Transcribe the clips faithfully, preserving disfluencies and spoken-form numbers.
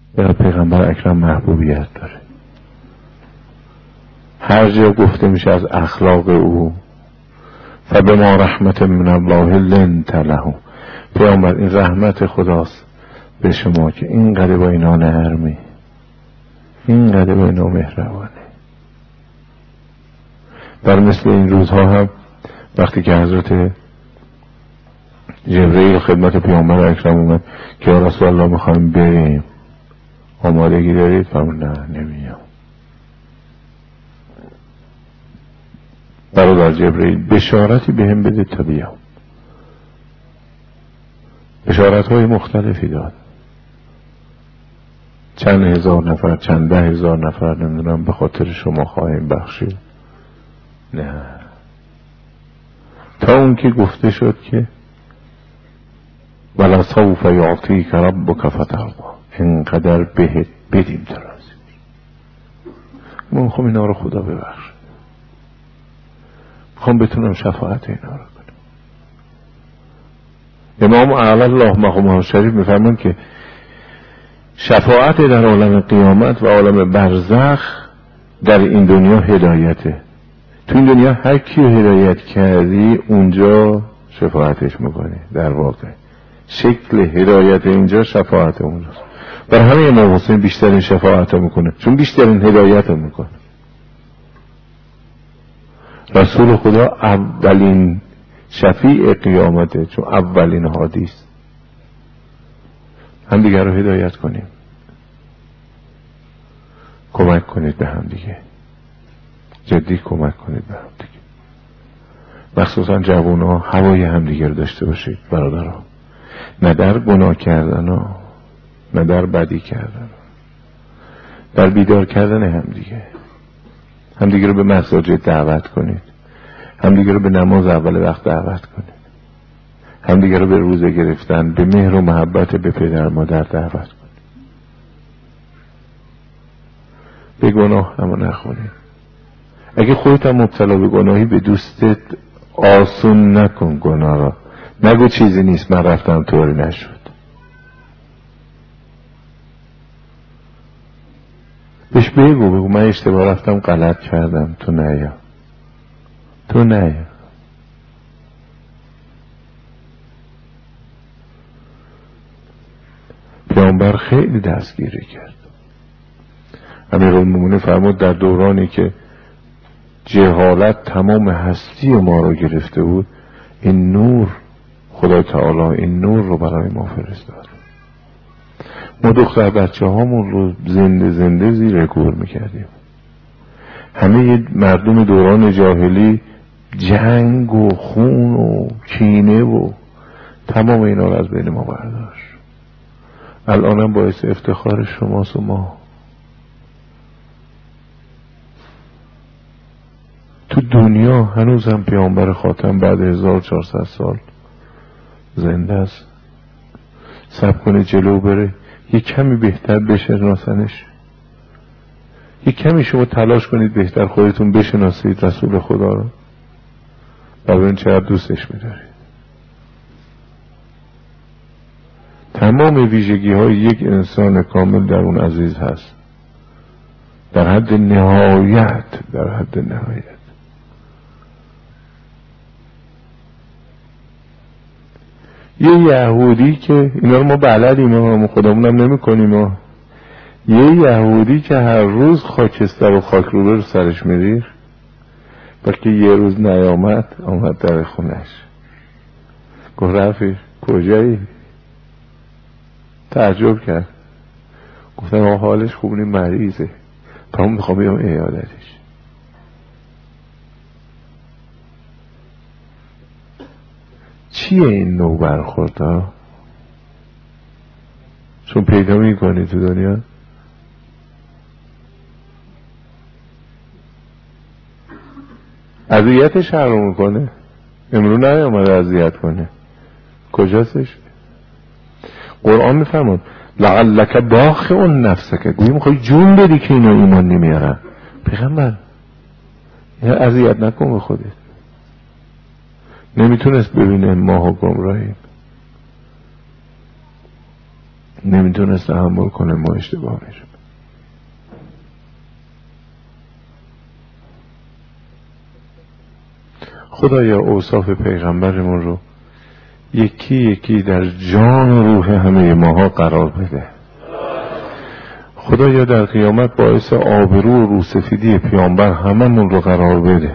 یا پیغمبر اکرم محبوبیت داره. هر جا گفته میشه از اخلاق او فبما رحمت من الله لنت له، پیامبر این رحمت خداست به شما که اینقدر با اینا نرمی، اینقدر با اینا مهربانه. در مثل این روزها هم وقتی که حضرت جبرئیل خدمت پیامبر اکرم اومد که یا رسول الله میخوایم بریم، آمادگی دارید؟ فرمود نه نمیام. برادر جبرئیل بشارتی به هم بده تا بیام. بشارت های مختلفی داد، چند هزار نفر، چند ده هزار نفر، نمیدونم به خاطر شما خواهیم بخشید. نه، تا اون که گفته شد که ولا سوف یعطیک ربک فترضی، اینقدر بهت بدیم تا راضی بشی. من میخوام اینا رو خدا ببخشه، میخوام بتونم شفاعت اینا رو کنم. امام اعلی الله مقامه شریف میفرمان که شفاعت در عالم قیامت و عالم برزخ در این دنیا هدایته. تو این دنیا هر کی هدایت کردی اونجا شفاعتش میکنی. در واقع شکل هدایت اینجا شفاعت اونجاست. برای همه امام حسین بیشترین شفاعت میکنه، چون بیشترین هدایت میکنه. رسول خدا اولین شفیع قیامته، چون اولین هادی است. هم دیگر رو هدایت کنیم، کمک کنید به هم دیگه، جدی کمک کنید به هم دیگه. مخصوصا جوان ها هوای هم دیگه رو داشته باشید برادرها، نه در گناه کردن ها، نه در بدی کردن، در بیدار کردن هم دیگه. هم دیگه رو به مساجد دعوت کنید، هم دیگه رو به نماز اول وقت دعوت کنید، هم دیگه رو به روزه گرفتن، به مهر و محبت به پدر مادر دعوت کنید. به گناه اما نخونید. اگه خودت هم مبتلا به گناهی به دوستت آسون نکن گناه را، نگو چیزی نیست من رفتم طوری نشد. بهش بگو بگو من اشتباه رفتم، غلط کردم، تو نیا تو نیا. پیامبر خیلی دستگیری کرد. امیرالمومنین فرمود در دورانی که جهالت تمام هستی ما رو گرفته بود، این نور خدا تعالی این نور رو برای ما فرستاد. ما دختر بچه هامون رو زنده زنده زیر گور میکردیم. همه مردم دوران جاهلی جنگ و خون و کینه و تمام اینا رو از بین ما برداشت. الانم باعث افتخار شماست و ما. تو دنیا هنوز هم پیامبر خاتم بعد هزار و چهارصد سال زنده است. صبر کنه جلو بره، یک کمی بهتر بشناسنش، یک کمی شما تلاش کنید بهتر خودتون بشناسید رسول خدا رو و ببین چقدر دوستش می‌دارید. تمام ویژگی های یک انسان کامل در اون عزیز هست، در حد نهایت، در حد نهایت. یه یهودی که اینا رو ما بلدیم، ما خودمون هم نمی کنیم، یه یهودی که هر روز خاکستر و خاک رو رو سرش میریخ، بلکه یه روز نیامد آمد در خونش گفت رفیق کجایی؟ تعجب کرد. گفتم آقا حالش خوب نی، مریضه، پس میخوام بیام عیادتش. چیه این نوع برخورد ها؟ چون پیدا میکنی تو دنیا. اذیتش حرام میکنه، امرو نیامده اذیت کنه، کجاستش؟ قرآن میفرماد لعلک باخع نفسک، گویی میخوای جون بدی که اینا ایمان نمیارن. پیغمبر یا اذیت نکن به خودت. نمیتونست ببینه ماها گمراهیم، نمیتونست تحمل کنه ما اشتباه میشیم. خدایا اوصاف پیغمبرمون رو یکی یکی در جان و روح همه ماها قرار بده. خدایا در قیامت باعث آبرو و روسفیدی پیامبر هممون رو قرار بده.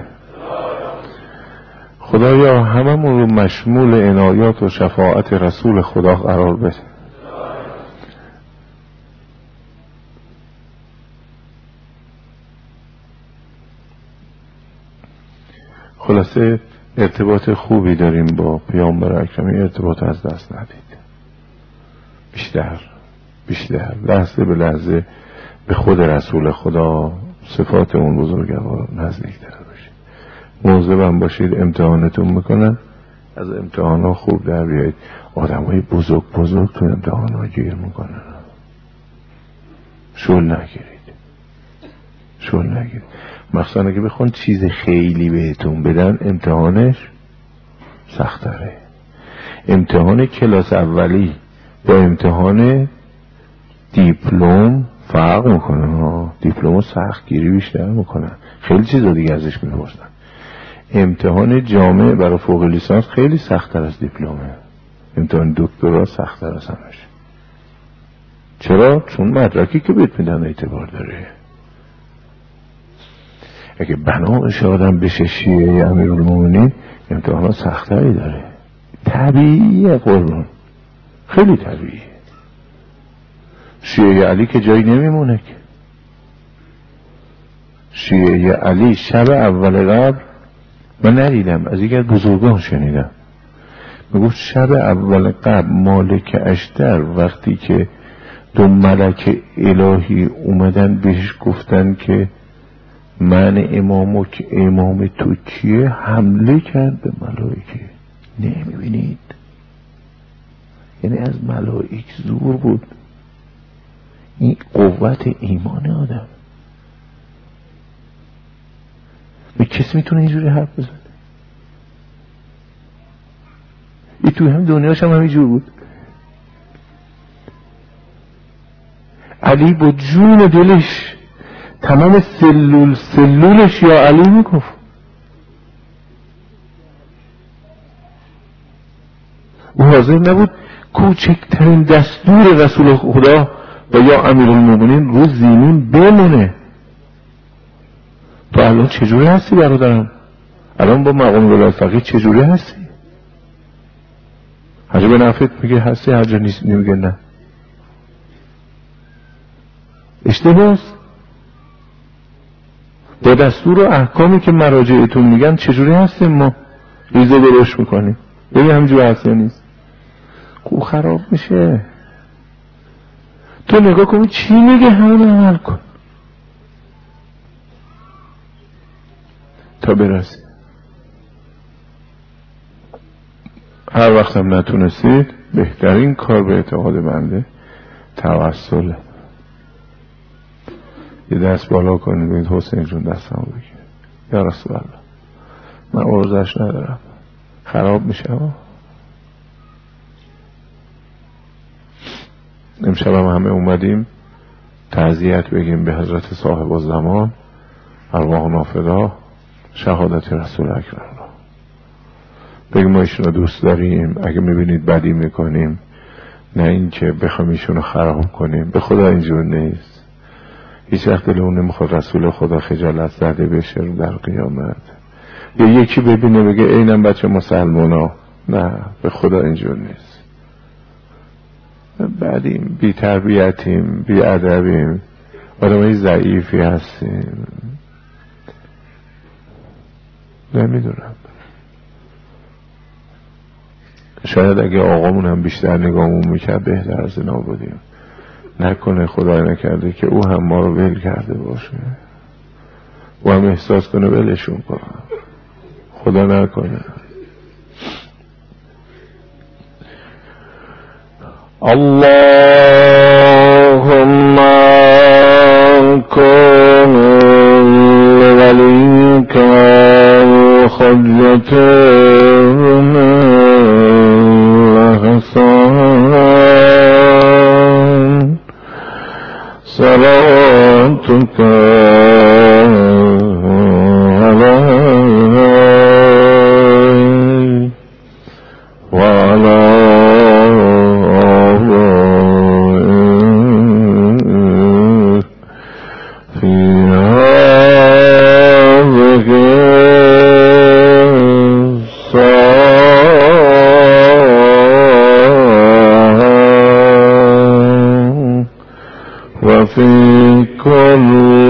خدایا هممون رو مشمول عنایات و شفاعت رسول خدا قرار بده. خلاصه ارتباط خوبی داریم با پیامبر اکرم. این ارتباط از دست ندید. بیشتر بیشتر لحظه به لحظه به خود رسول خدا، صفات اون بزرگوار نزدیکتر باشید. مواظبم باشید امتحانتون میکنن، از امتحان ها خوب در بیایید. آدم های بزرگ بزرگ تو امتحان ها گیر میکنن. شل نگیرید، شل نگیرید. مخصوصا اگه بخوان چیز خیلی بهتون بدن امتحانش سختره. امتحان کلاس اولی با امتحان دیپلم فرق میکنه ها. دیپلم سختگیری بیشتر میکنن، خیلی چیزا دیگه ازش میپرسن. امتحان جامعه برای فوق لیسانس خیلی سخت‌تر از دیپلمه. امتحان دکترا سخت‌تر از همش. چرا؟ چون مدرکی که بهت میدن اعتبار داره. اگه بناش آدم بشه شیعه امیرالمومنین امتحانا سخت‌تری داره. طبیعیه قربان، خیلی طبیعیه. شیعه علی که جایی نمیمونه که. شیعه علی شب اول قبر من ندیدم، از یکی از بزرگان شنیدم، میگفت شب اول قبر مالک اشتر وقتی که دو ملک الهی اومدن بهش گفتن که من امامو که امام تو کیه، حمله کرد به ملائکه. نمیبینید؟ یعنی از ملائک زور بود. این قوت ایمان آدم. به کسی میتونه اینجوری حرف بزنه؟ این توی هم دنیاش هم همینجور بود. علی با جون دلش تمام سلول سلولش یا علی میگفت. او حاضر نبود کوچکترین دستور رسول خدا و یا امیرالمومنین رو زمین بمونه. تو الان چجوری هستی برادرم؟ الان با مقام ولایت فقیه چجوری هستی؟ حاجی به نفت میگه هستی، هر جا نیست نمیگه نه. اشتباس. با دستور و احکامی که مراجعتون میگن چجوری هستیم ما؟ ریزه درشت میکنیم. ببین همجور هست یا نیست؟ خوب خراب میشه. تو نگاه کن چی میگه همون عمل کن تا برسی. هر وقت هم نتونستید بهترین کار به اعتقاد بنده توسله. یه دست بالا کنید بگید حسین جون دستم بگیر یا رسول الله من عرضش ندارم، خراب میشه. امشب هم همه اومدیم تعزیت بگیم به حضرت صاحب الزمان ارواح نافدا شهادت رسول اکرم را. بگیم ما ایشون رو دوست داریم، اگه میبینید بدی میکنیم نه این که بخوام ایشون رو خراب کنیم. به خدا اینجور نیست. هیچ وقت دلمون نمیخواد رسول خدا خجالت زده بشه در قیامت یا یکی ببینه بگه اینم بچه مسلمونا. نه، به خدا اینجور نیست. بعدیم بی تربیتیم، بی ادبیم، آدمای ضعیفی هستیم. نمیدونم، شاید اگه آقامون هم بیشتر نگاهمون میکرد بهتر از اینا بودیم. نکنه خدای نکرده که او هم ما رو ول کرده باشه، او هم احساس کنه ولشون کنه. خدا نکنه. اللهم كن لوليك وخجتنا الحسن صلاتك عليه وعلى آبائه في هذه الساعة وفي كل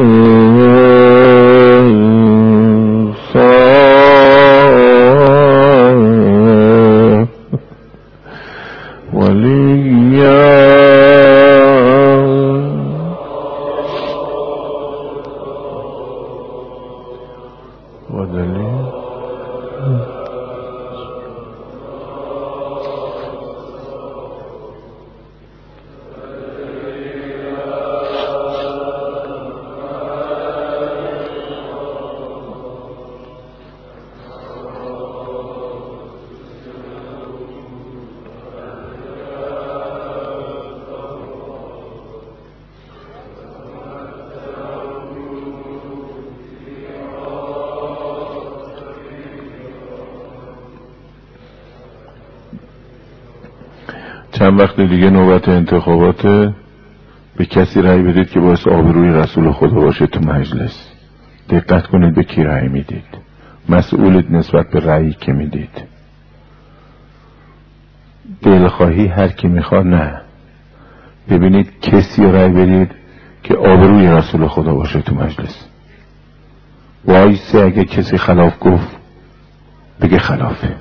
ساعة وليا ودليل چند وقت دیگه نوبت انتخابات. به کسی رأی بدید که باعث آبروی رسول خدا باشه تو مجلس. دقت کنید به کی رأی میدید، مسئولید نسبت به رأیی که میدید. دلخواهی هر کی میخواد نه، ببینید کسی رأی بدید که آبروی رسول خدا باشه تو مجلس. وایسی اگه کسی خلاف گفت بگه خلافه.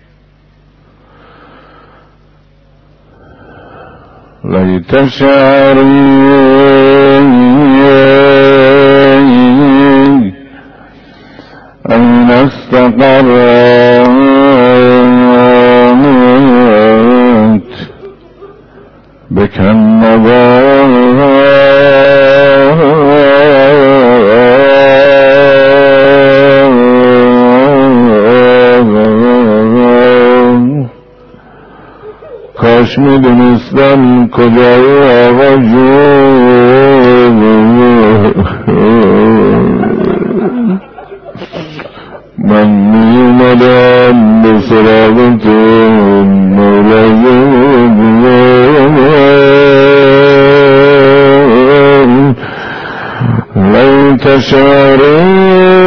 لیت شعری این استقرت بکن کاش میدونستم کجای آقا جون من میومدم به سراغتون مولازم لیت شعری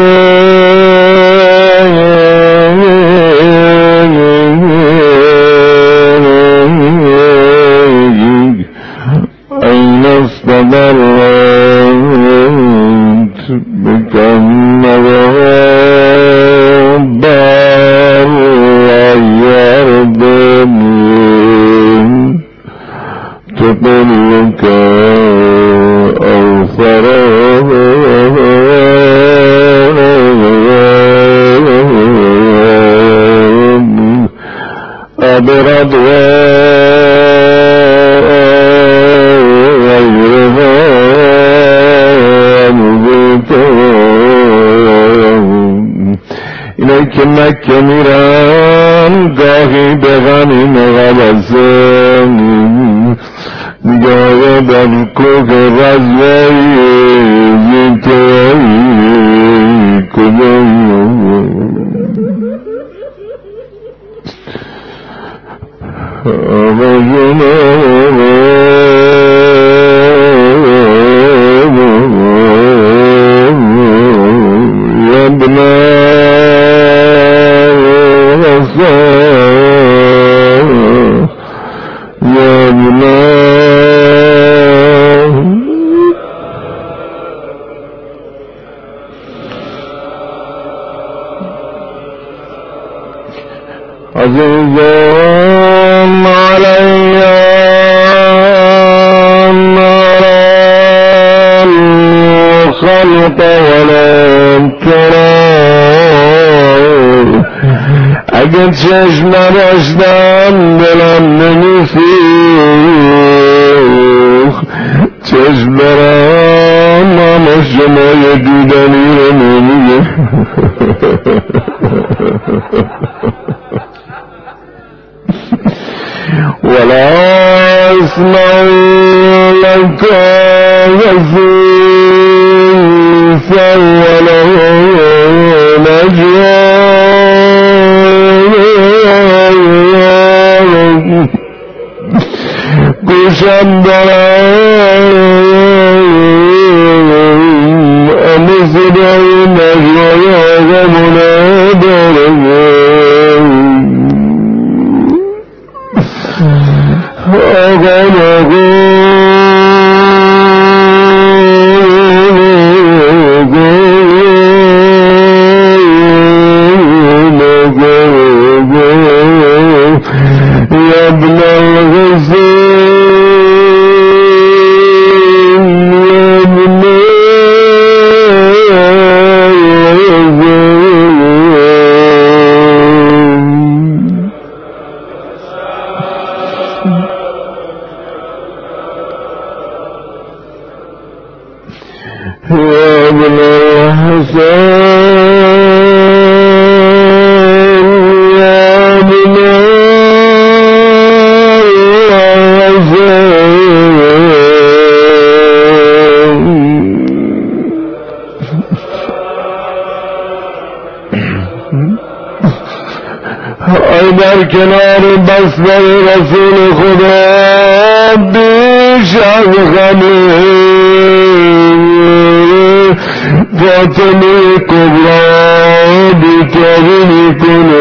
اینایی که مکه میرن گاهی به غنیم غلزن نگاه در کوه رزوی زیتایی کجایی آقا عزیزان علی الخلق ولم ترى اگر چشم نداشتم دلم نمیسوخت چشم دارم اما شمای دیدنی رو نمیگه ولا اسمع لك وله نجوى گوشم دارم اما صدای نجوای آقامونه دارم آقام در کنار بستر رسول خدا بیش از غمه فاطمه کبرا بیتابی میکنه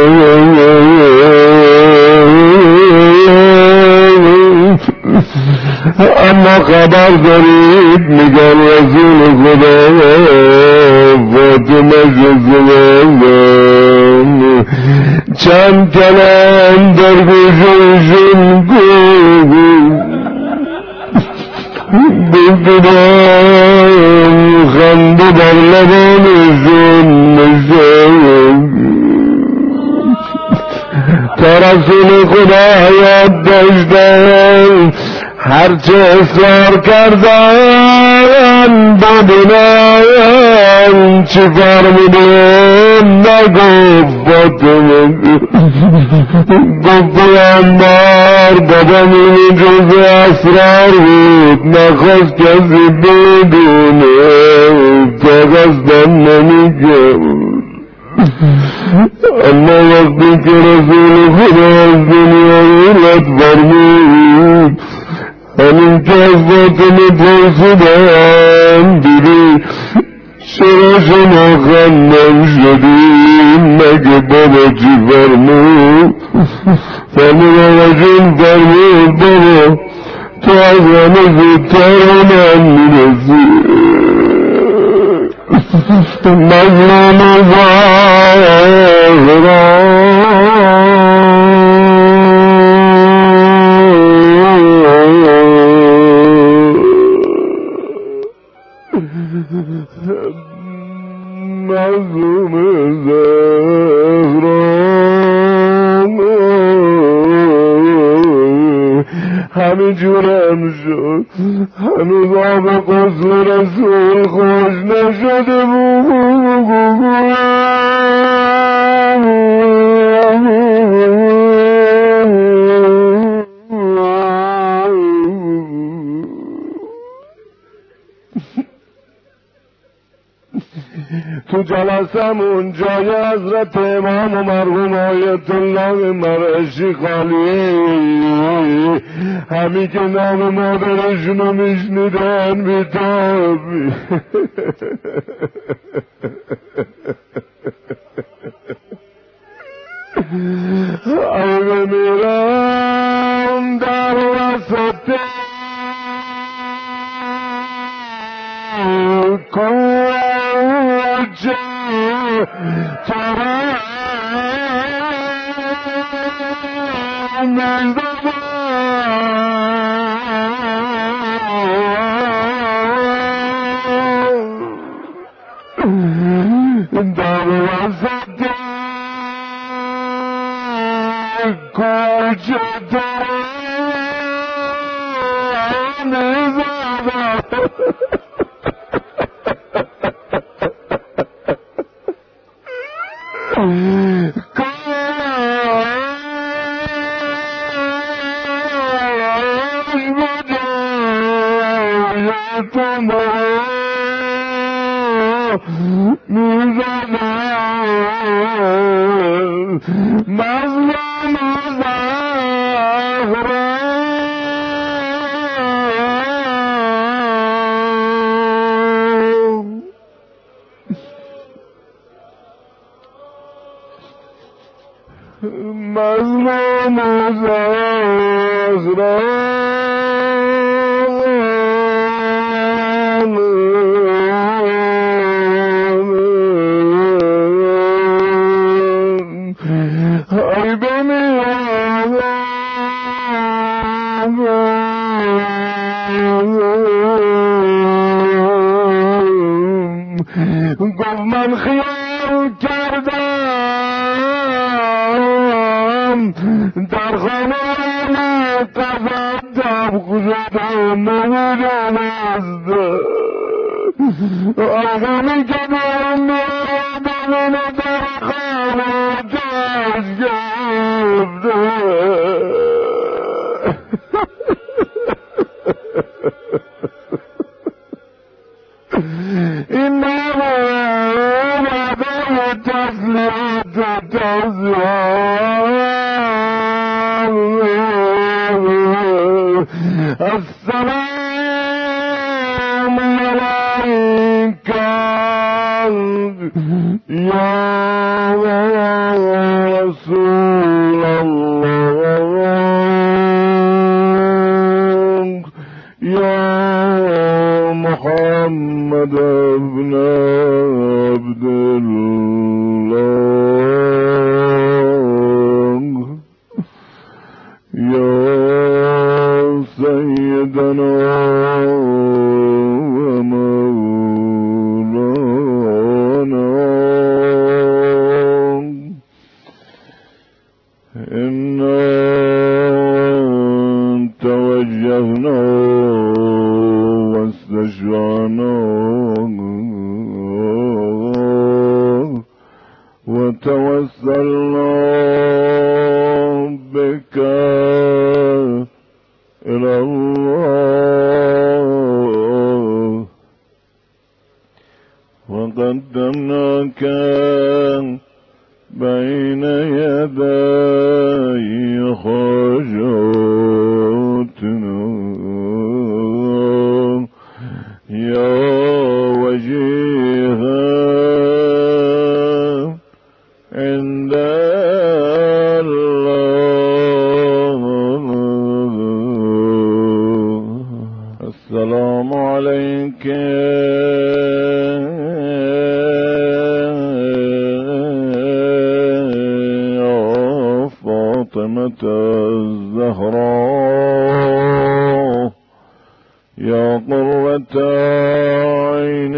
اما خبر دارید میگن رسول خدا فاطمه جزوان چند کلام در گوششون بگدم خنده در لبانشون نشد تا رسول خدا حیات داشتن هرچه اصرار کردن ببینن چی فرمودن نگفت فاطمه گفت پیامبر بابام این جز اسرار بود نخواست کسی بدونه تا قصدم نمیگم اما وقتی که رسول خدا از دنیا رد فرمود همین که از فاطمه پرسیدم دیدی چرا شما خندم شدیم مگه بابا چی فرمود فرمود آقا جون فرمود بابا تو از همه زودتر من میرسی مظلوم مظلوم زهران همین جورم شد هنوز آب قصد رسول خوش نشده تو جلسمون جای حضرت امام و مرحوم آیت الله مرشی خالی همی که نام مادرشونو میشنیدن بیتابی اگه میرم در وسط کوچه ترام در وسط کوچه مظلوم ظاهرا مظلوم ظاهرا گفت من خیال کردم در خانه قضا خودم نمیدم است آقامی که دارم میردم اینو در خانه جاش گفته این نمون عدم تسلیت و تزیان السلام علیک یا رسول الله یا محمد ابن عبدالله یا سیدنا و مولانا انا توجهنا واستشفعنا وتوسلنا بك إلى الله وقدمناك بين يدي حاجاتنا يا وجيها عند الله السلام عليك يا فاطمة الزهراء يا قرة عين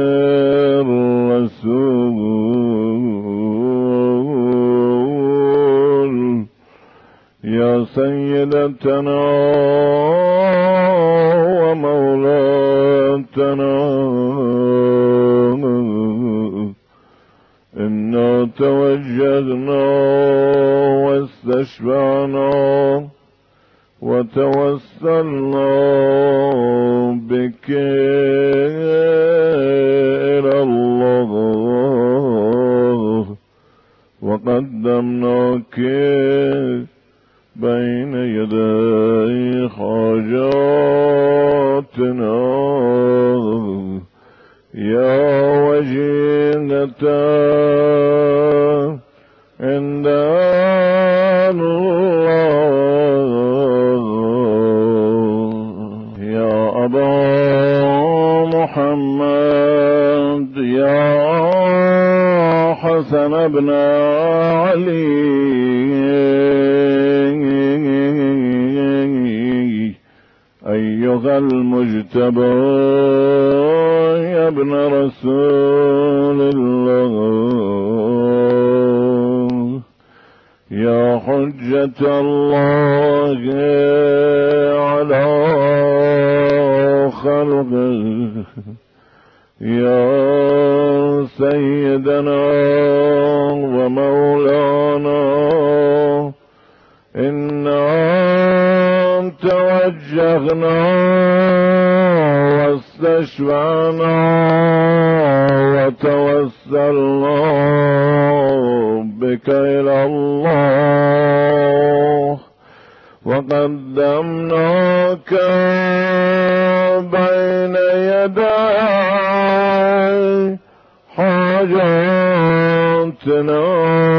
الرسول يا سيدتنا ومولاتنا إنا توجهنا واستشفعنا وتوسلنا بك إلى الله وقدمناك بين يدي حاجاتنا يا وجيهة عند الله يا أبا محمد يا حسن بن علي أيها المجتبى يا ابن رسول الله يا حجة الله على خلقه يا سيدنا ومولانا إنا توجهنا واستشفعنا توسلنا بك إلى الله وقدمناك بين يدي حاجاتنا